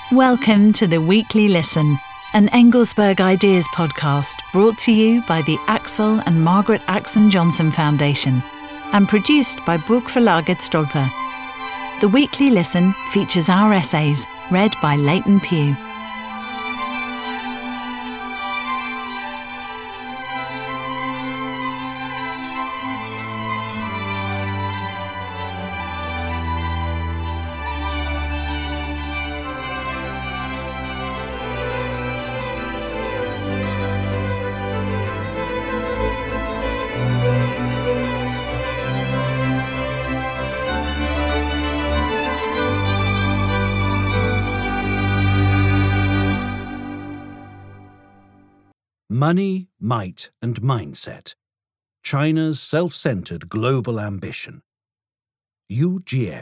Welcome to the Weekly Listen, an Engelsberg Ideas podcast brought to you by the Axel and Margaret Axon Johnson Foundation and produced by Burgverlaget Stolper. The Weekly Listen features our essays read by Leighton Pugh. Money, Might and Mindset. China's Self-Centered Global Ambition. Yu Jie.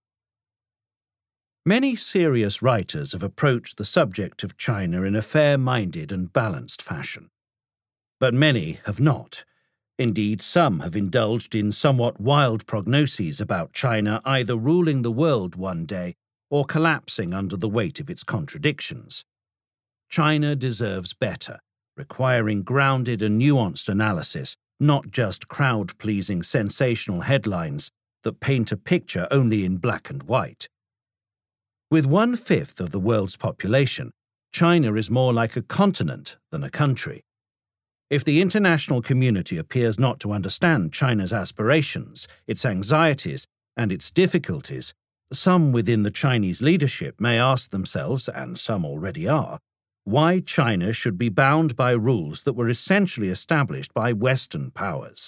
Many serious writers have approached the subject of China in a fair-minded and balanced fashion. But many have not. Indeed, some have indulged in somewhat wild prognoses about China either ruling the world one day or collapsing under the weight of its contradictions. China deserves better, requiring grounded and nuanced analysis, not just crowd-pleasing sensational headlines that paint a picture only in black and white. With 1/5 of the world's population, China is more like a continent than a country. If the international community appears not to understand China's aspirations, its anxieties, and its difficulties, some within the Chinese leadership may ask themselves, and some already are, why China should be bound by rules that were essentially established by Western powers.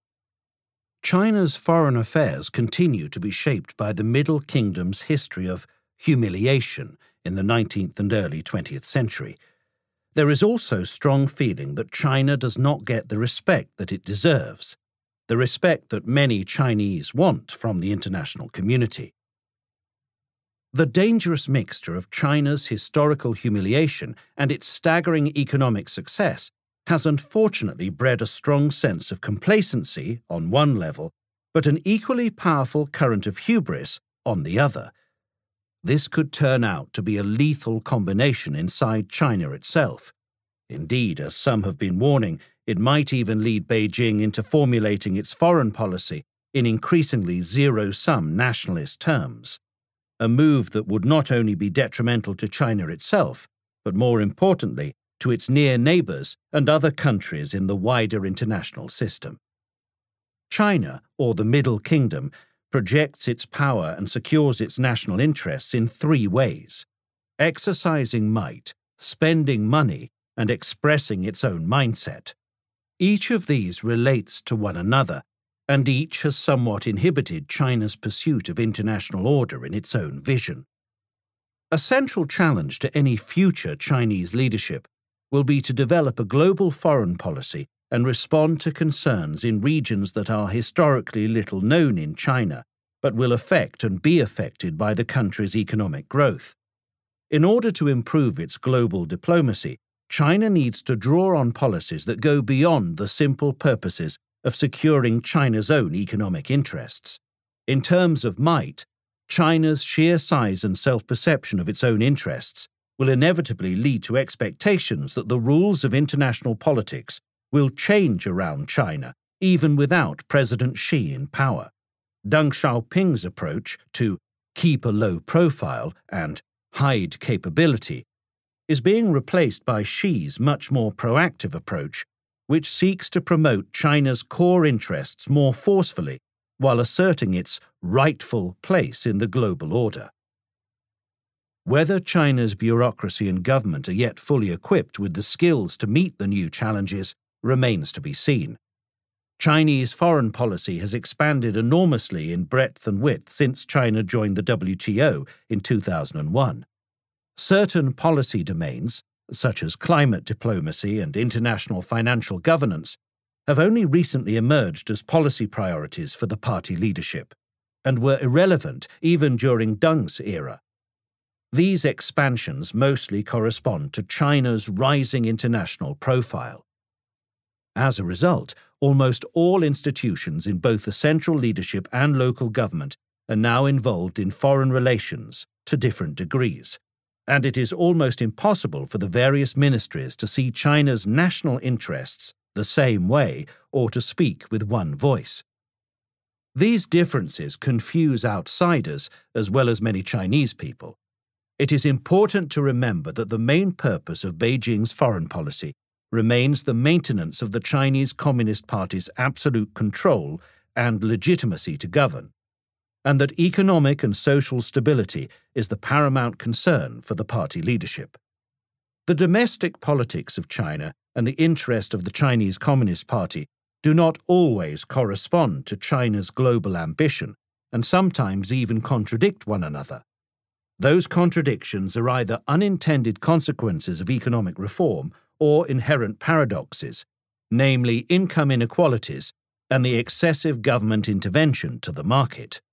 China's foreign affairs continue to be shaped by the Middle Kingdom's history of humiliation in the 19th and early 20th century. There is also strong feeling that China does not get the respect that it deserves, the respect that many Chinese want from the international community. The dangerous mixture of China's historical humiliation and its staggering economic success has unfortunately bred a strong sense of complacency on one level, but an equally powerful current of hubris on the other. This could turn out to be a lethal combination inside China itself. Indeed, as some have been warning, it might even lead Beijing into formulating its foreign policy in increasingly zero-sum nationalist terms. A move that would not only be detrimental to China itself, but more importantly, to its near neighbours and other countries in the wider international system. China, or the Middle Kingdom, projects its power and secures its national interests in 3 ways: exercising might, spending money, and expressing its own mindset. Each of these relates to one another, and each has somewhat inhibited China's pursuit of international order in its own vision. A central challenge to any future Chinese leadership will be to develop a global foreign policy and respond to concerns in regions that are historically little known in China, but will affect and be affected by the country's economic growth. In order to improve its global diplomacy, China needs to draw on policies that go beyond the simple purposes of securing China's own economic interests. In terms of might, China's sheer size and self-perception of its own interests will inevitably lead to expectations that the rules of international politics will change around China, even without President Xi in power. Deng Xiaoping's approach to keep a low profile and hide capability is being replaced by Xi's much more proactive approach, which seeks to promote China's core interests more forcefully while asserting its rightful place in the global order. Whether China's bureaucracy and government are yet fully equipped with the skills to meet the new challenges remains to be seen. Chinese foreign policy has expanded enormously in breadth and width since China joined the WTO in 2001. Certain policy domains, such as climate diplomacy and international financial governance, have only recently emerged as policy priorities for the party leadership, and were irrelevant even during Deng's era. These expansions mostly correspond to China's rising international profile. As a result, almost all institutions in both the central leadership and local government are now involved in foreign relations to different degrees, and it is almost impossible for the various ministries to see China's national interests the same way or to speak with one voice. These differences confuse outsiders as well as many Chinese people. It is important to remember that the main purpose of Beijing's foreign policy remains the maintenance of the Chinese Communist Party's absolute control and legitimacy to govern, and that economic and social stability is the paramount concern for the party leadership. The domestic politics of China and the interest of the Chinese Communist Party do not always correspond to China's global ambition, and sometimes even contradict one another. Those contradictions are either unintended consequences of economic reform or inherent paradoxes, namely income inequalities and the excessive government intervention to the market.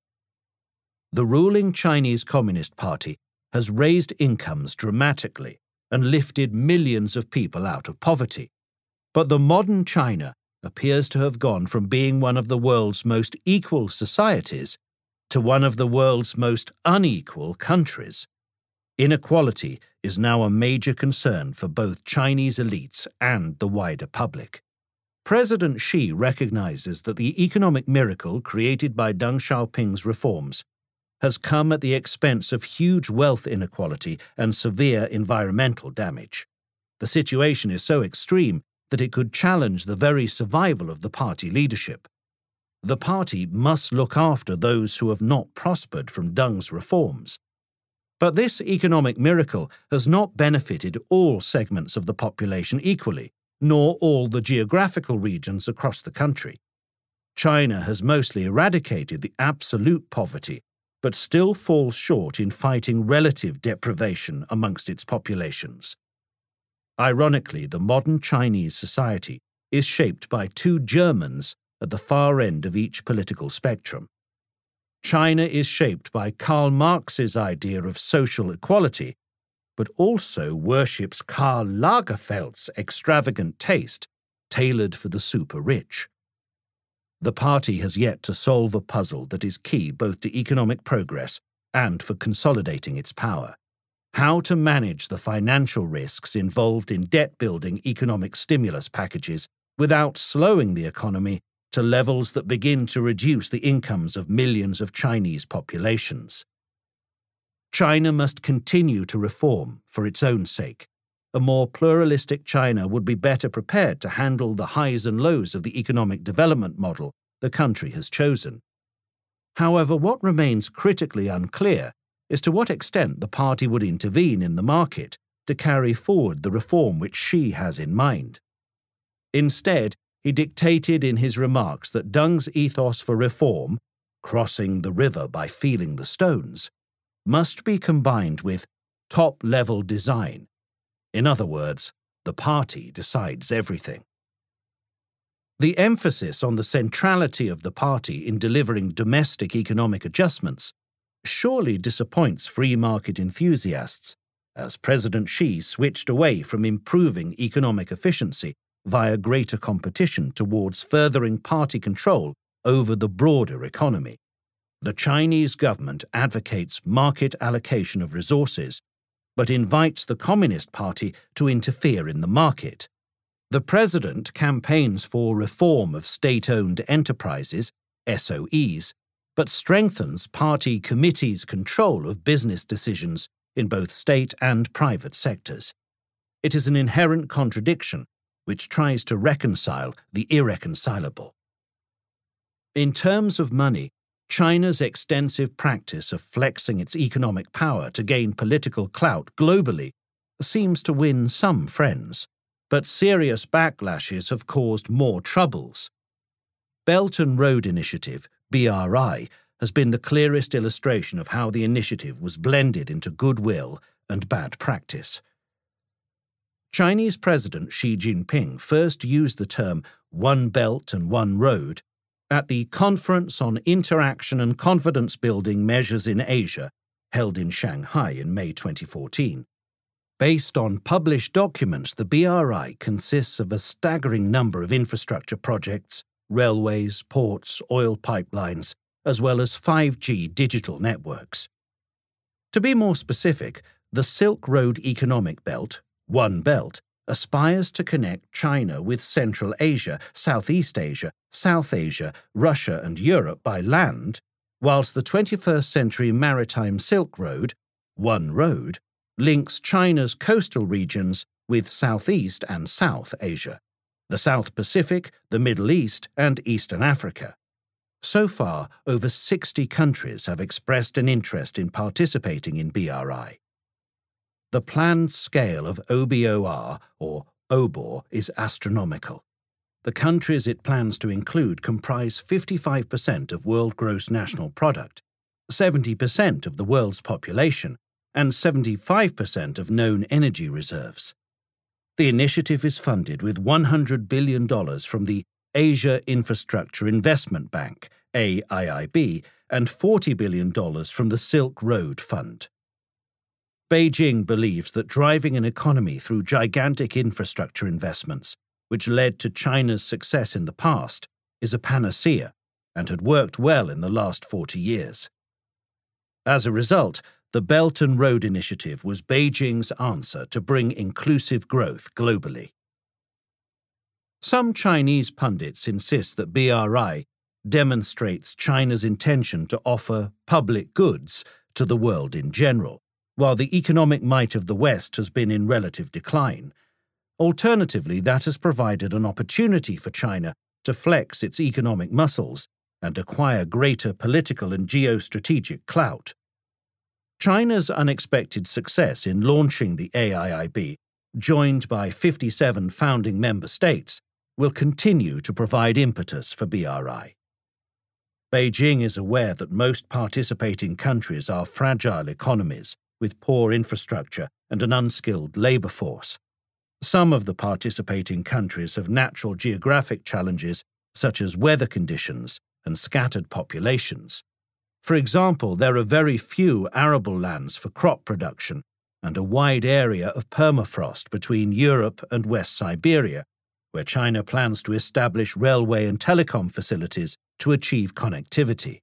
The ruling Chinese Communist Party has raised incomes dramatically and lifted millions of people out of poverty. But the modern China appears to have gone from being one of the world's most equal societies to one of the world's most unequal countries. Inequality is now a major concern for both Chinese elites and the wider public. President Xi recognizes that the economic miracle created by Deng Xiaoping's reforms has come at the expense of huge wealth inequality and severe environmental damage. The situation is so extreme that it could challenge the very survival of the party leadership. The party must look after those who have not prospered from Deng's reforms. But this economic miracle has not benefited all segments of the population equally, nor all the geographical regions across the country. China has mostly eradicated the absolute poverty, but still falls short in fighting relative deprivation amongst its populations. Ironically, the modern Chinese society is shaped by two Germans at the far end of each political spectrum. China is shaped by Karl Marx's idea of social equality, but also worships Karl Lagerfeld's extravagant taste, tailored for the super-rich. The party has yet to solve a puzzle that is key both to economic progress and for consolidating its power: how to manage the financial risks involved in debt-building economic stimulus packages without slowing the economy to levels that begin to reduce the incomes of millions of Chinese populations. China must continue to reform for its own sake. A more pluralistic China would be better prepared to handle the highs and lows of the economic development model the country has chosen. However, what remains critically unclear is to what extent the party would intervene in the market to carry forward the reform which Xi has in mind. Instead, he dictated in his remarks that Deng's ethos for reform, crossing the river by feeling the stones, must be combined with top-level design. In other words, the party decides everything. The emphasis on the centrality of the party in delivering domestic economic adjustments surely disappoints free market enthusiasts, as President Xi switched away from improving economic efficiency via greater competition towards furthering party control over the broader economy. The Chinese government advocates market allocation of resources, but invites the Communist Party to interfere in the market. The president campaigns for reform of state-owned enterprises, SOEs, but strengthens party committees' control of business decisions in both state and private sectors. It is an inherent contradiction which tries to reconcile the irreconcilable. In terms of money, China's extensive practice of flexing its economic power to gain political clout globally seems to win some friends, but serious backlashes have caused more troubles. Belt and Road Initiative, BRI, has been the clearest illustration of how the initiative was blended into goodwill and bad practice. Chinese President Xi Jinping first used the term One Belt and One Road at the Conference on Interaction and Confidence-Building Measures in Asia, held in Shanghai in May 2014. Based on published documents, the BRI consists of a staggering number of infrastructure projects, railways, ports, oil pipelines, as well as 5G digital networks. To be more specific, the Silk Road Economic Belt, One Belt, aspires to connect China with Central Asia, Southeast Asia, South Asia, Russia and Europe by land, whilst the 21st Century Maritime Silk Road, One Road, links China's coastal regions with Southeast and South Asia, the South Pacific, the Middle East and Eastern Africa. So far, over 60 countries have expressed an interest in participating in BRI. The planned scale of OBOR, or OBOR, is astronomical. The countries it plans to include comprise 55% of world gross national product, 70% of the world's population, and 75% of known energy reserves. The initiative is funded with $100 billion from the Asia Infrastructure Investment Bank, AIIB, and $40 billion from the Silk Road Fund. Beijing believes that driving an economy through gigantic infrastructure investments, which led to China's success in the past, is a panacea and had worked well in the last 40 years. As a result, the Belt and Road Initiative was Beijing's answer to bring inclusive growth globally. Some Chinese pundits insist that BRI demonstrates China's intention to offer public goods to the world in general, while the economic might of the West has been in relative decline. Alternatively, that has provided an opportunity for China to flex its economic muscles and acquire greater political and geostrategic clout. China's unexpected success in launching the AIIB, joined by 57 founding member states, will continue to provide impetus for BRI. Beijing is aware that most participating countries are fragile economies with poor infrastructure and an unskilled labour force. Some of the participating countries have natural geographic challenges such as weather conditions and scattered populations. For example, there are very few arable lands for crop production and a wide area of permafrost between Europe and West Siberia, where China plans to establish railway and telecom facilities to achieve connectivity.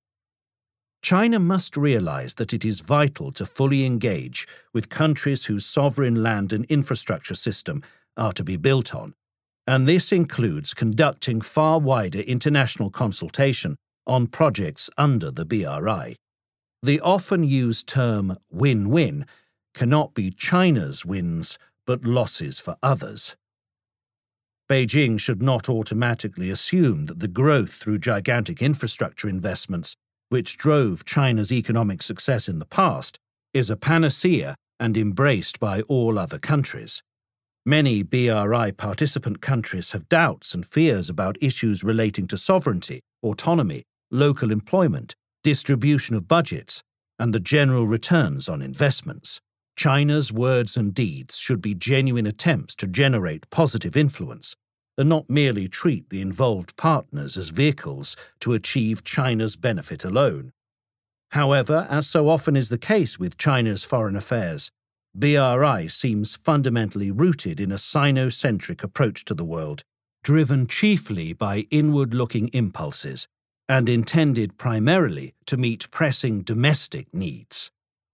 China must realize that it is vital to fully engage with countries whose sovereign land and infrastructure system are to be built on, and this includes conducting far wider international consultation on projects under the BRI. The often used term win-win cannot be China's wins but losses for others. Beijing should not automatically assume that the growth through gigantic infrastructure investments, which drove China's economic success in the past, is a panacea and embraced by all other countries. Many BRI participant countries have doubts and fears about issues relating to sovereignty, autonomy, local employment, distribution of budgets, and the general returns on investments. China's words and deeds should be genuine attempts to generate positive influence, and not merely treat the involved partners as vehicles to achieve China's benefit alone. However, as so often is the case with China's foreign affairs, BRI seems fundamentally rooted in a Sino-centric approach to the world, driven chiefly by inward-looking impulses, and intended primarily to meet pressing domestic needs.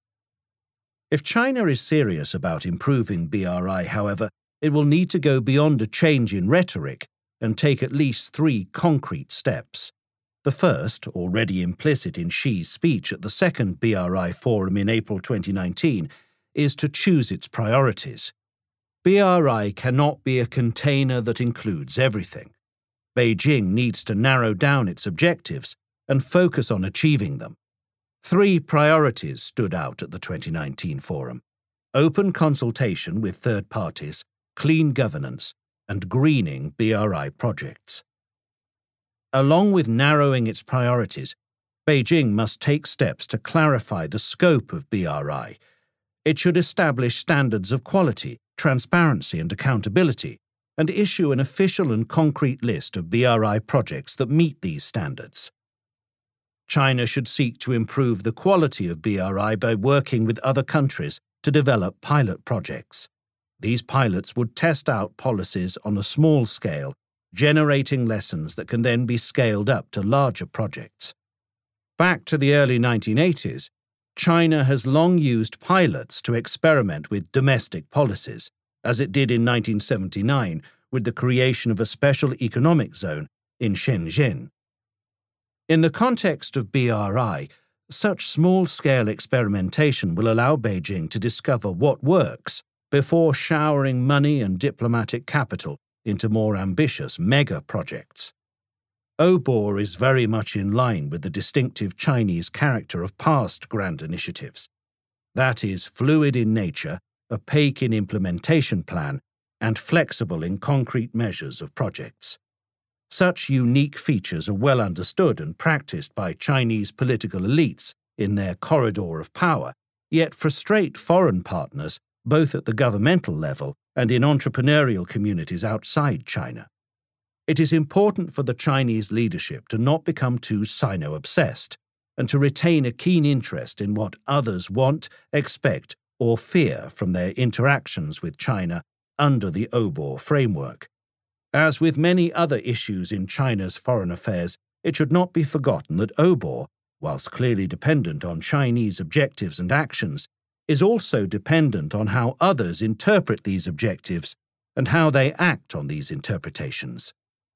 If China is serious about improving BRI, however, it will need to go beyond a change in rhetoric and take at least 3 concrete steps. The first, already implicit in Xi's speech at the second BRI Forum in April 2019, is to choose its priorities. BRI cannot be a container that includes everything. Beijing needs to narrow down its objectives and focus on achieving them. 3 priorities stood out at the 2019 forum: open consultation with third parties, clean governance, and greening BRI projects. Along with narrowing its priorities, Beijing must take steps to clarify the scope of BRI. It should establish standards of quality, transparency, and accountability, and issue an official and concrete list of BRI projects that meet these standards. China should seek to improve the quality of BRI by working with other countries to develop pilot projects. These pilots would test out policies on a small scale, generating lessons that can then be scaled up to larger projects. Back to the early 1980s, China has long used pilots to experiment with domestic policies, as it did in 1979 with the creation of a special economic zone in Shenzhen. In the context of BRI, such small-scale experimentation will allow Beijing to discover what works before showering money and diplomatic capital into more ambitious mega-projects. OBOR is very much in line with the distinctive Chinese character of past grand initiatives. That is, fluid in nature, opaque in implementation plan, and flexible in concrete measures of projects. Such unique features are well understood and practiced by Chinese political elites in their corridor of power, yet frustrate foreign partners both at the governmental level and in entrepreneurial communities outside China. It is important for the Chinese leadership to not become too Sino-obsessed and to retain a keen interest in what others want, expect, or fear from their interactions with China under the OBOR framework. As with many other issues in China's foreign affairs, it should not be forgotten that OBOR, whilst clearly dependent on Chinese objectives and actions, is also dependent on how others interpret these objectives and how they act on these interpretations.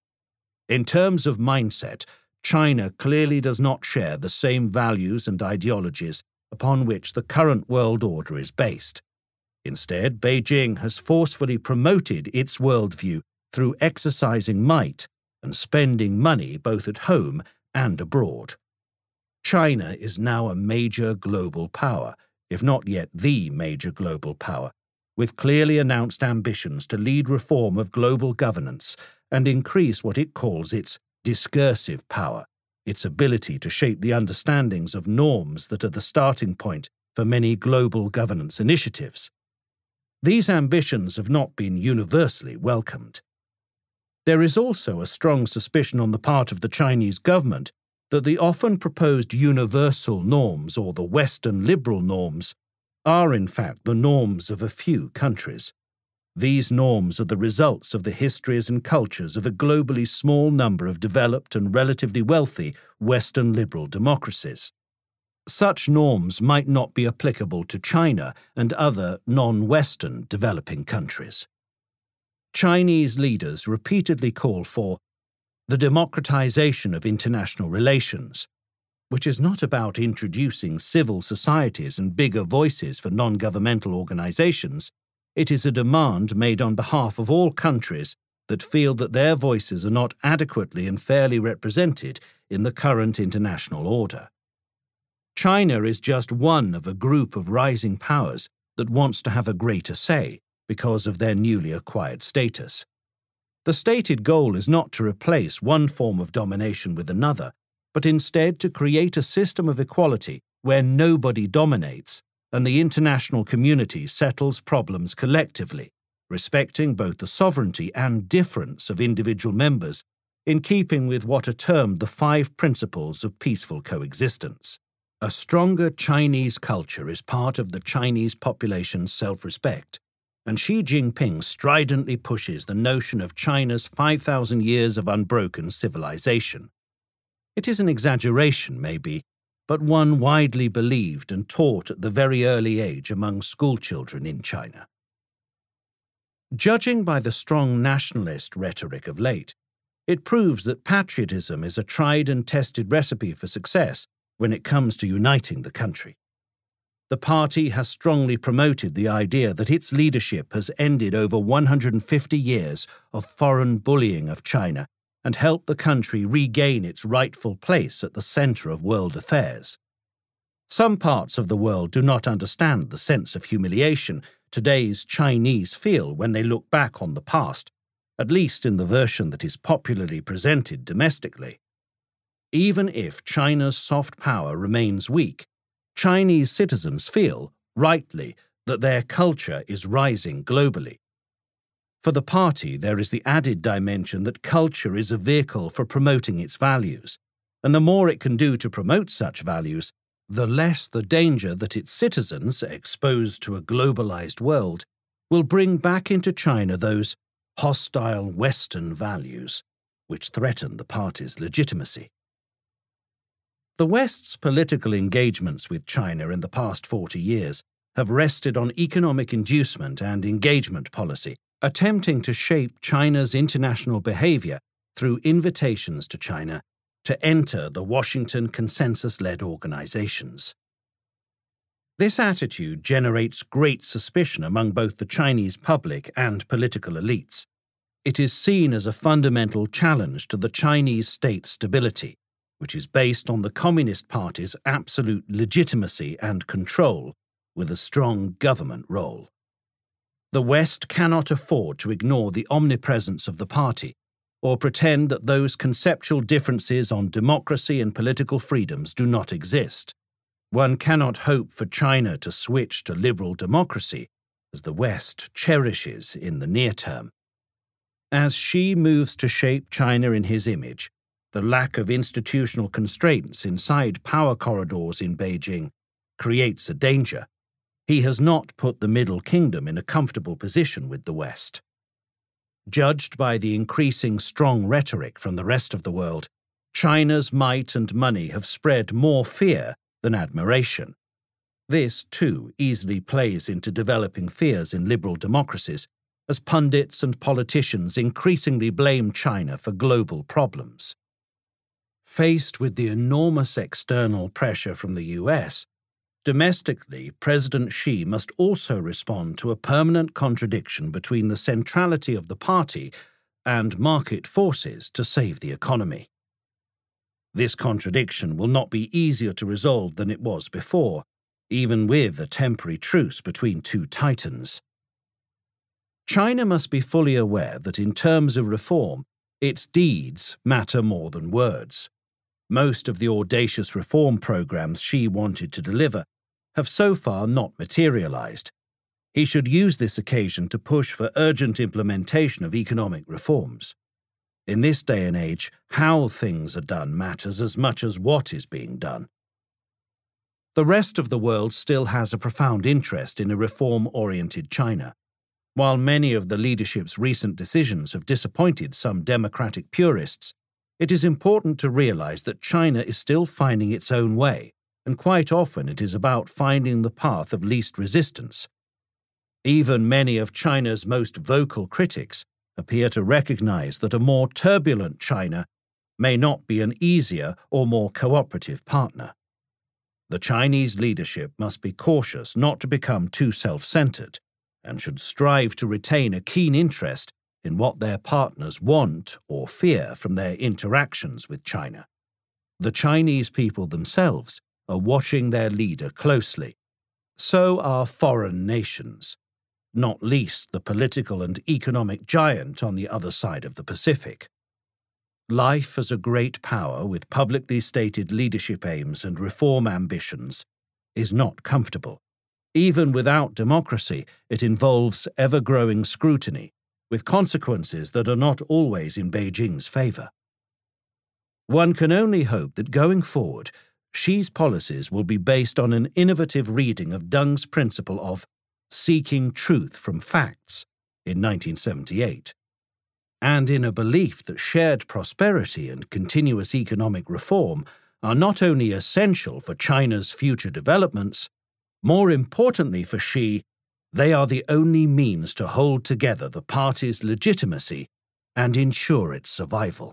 In terms of mindset, China clearly does not share the same values and ideologies upon which the current world order is based. Instead, Beijing has forcefully promoted its worldview through exercising might and spending money both at home and abroad. China is now a major global power, if not yet the major global power, with clearly announced ambitions to lead reform of global governance and increase what it calls its discursive power, its ability to shape the understandings of norms that are the starting point for many global governance initiatives. These ambitions have not been universally welcomed. There is also a strong suspicion on the part of the Chinese government that the often proposed universal norms or the Western liberal norms are in fact the norms of a few countries. These norms are the results of the histories and cultures of a globally small number of developed and relatively wealthy Western liberal democracies. Such norms might not be applicable to China and other non-Western developing countries. Chinese leaders repeatedly call for the democratization of international relations, which is not about introducing civil societies and bigger voices for non-governmental organizations. It is a demand made on behalf of all countries that feel that their voices are not adequately and fairly represented in the current international order. China is just one of a group of rising powers that wants to have a greater say because of their newly acquired status. The stated goal is not to replace one form of domination with another, but instead to create a system of equality where nobody dominates and the international community settles problems collectively, respecting both the sovereignty and difference of individual members, in keeping with what are termed the 5 principles of peaceful coexistence. A stronger Chinese culture is part of the Chinese population's self-respect, and Xi Jinping stridently pushes the notion of China's 5,000 years of unbroken civilization. It is an exaggeration, maybe, but one widely believed and taught at the very early age among schoolchildren in China. Judging by the strong nationalist rhetoric of late, it proves that patriotism is a tried and tested recipe for success when it comes to uniting the country. The party has strongly promoted the idea that its leadership has ended over 150 years of foreign bullying of China and helped the country regain its rightful place at the center of world affairs. Some parts of the world do not understand the sense of humiliation today's Chinese feel when they look back on the past, at least in the version that is popularly presented domestically. Even if China's soft power remains weak, Chinese citizens feel, rightly, that their culture is rising globally. For the party, there is the added dimension that culture is a vehicle for promoting its values, and the more it can do to promote such values, the less the danger that its citizens, exposed to a globalized world, will bring back into China those hostile Western values which threaten the party's legitimacy. The West's political engagements with China in the past 40 years have rested on economic inducement and engagement policy, attempting to shape China's international behavior through invitations to China to enter the Washington consensus-led organizations. This attitude generates great suspicion among both the Chinese public and political elites. It is seen as a fundamental challenge to the Chinese state stability, which is based on the Communist Party's absolute legitimacy and control, with a strong government role. The West cannot afford to ignore the omnipresence of the party, or pretend that those conceptual differences on democracy and political freedoms do not exist. One cannot hope for China to switch to liberal democracy, as the West cherishes in the near term. As Xi moves to shape China in his image, the lack of institutional constraints inside power corridors in Beijing creates a danger. He has not put the Middle Kingdom in a comfortable position with the West. Judged by the increasing strong rhetoric from the rest of the world, China's might and money have spread more fear than admiration. This, too, easily plays into developing fears in liberal democracies, as pundits and politicians increasingly blame China for global problems. Faced with the enormous external pressure from the US, domestically, President Xi must also respond to a permanent contradiction between the centrality of the party and market forces to save the economy. This contradiction will not be easier to resolve than it was before, even with a temporary truce between two titans. China must be fully aware that in terms of reform, its deeds matter more than words. Most of the audacious reform programs Xi wanted to deliver have so far not materialized. He should use this occasion to push for urgent implementation of economic reforms. In this day and age, how things are done matters as much as what is being done. The rest of the world still has a profound interest in a reform-oriented China. While many of the leadership's recent decisions have disappointed some democratic purists, it is important to realize that China is still finding its own way, and quite often it is about finding the path of least resistance. Even many of China's most vocal critics appear to recognize that a more turbulent China may not be an easier or more cooperative partner. The Chinese leadership must be cautious not to become too self-centered, and should strive to retain a keen interest in what their partners want or fear from their interactions with China. The Chinese people themselves are watching their leader closely. So are foreign nations, not least the political and economic giant on the other side of the Pacific. Life as a great power with publicly stated leadership aims and reform ambitions is not comfortable. Even without democracy, it involves ever-growing scrutiny, with consequences that are not always in Beijing's favor. One can only hope that going forward, Xi's policies will be based on an innovative reading of Deng's principle of seeking truth from facts in 1978, and in a belief that shared prosperity and continuous economic reform are not only essential for China's future developments, more importantly for Xi, they are the only means to hold together the party's legitimacy and ensure its survival.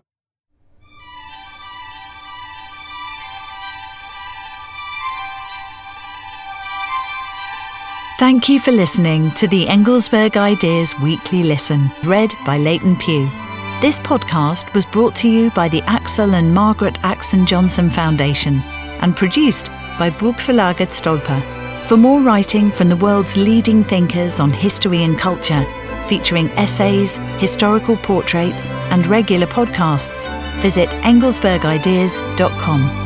Thank you for listening to the Engelsberg Ideas Weekly Listen, read by Leighton Pugh. This podcast was brought to you by the Axel and Margaret Axon Johnson Foundation and produced by Burgverlaget Stolper. For more writing from the world's leading thinkers on history and culture, featuring essays, historical portraits, and regular podcasts, visit engelsbergideas.com.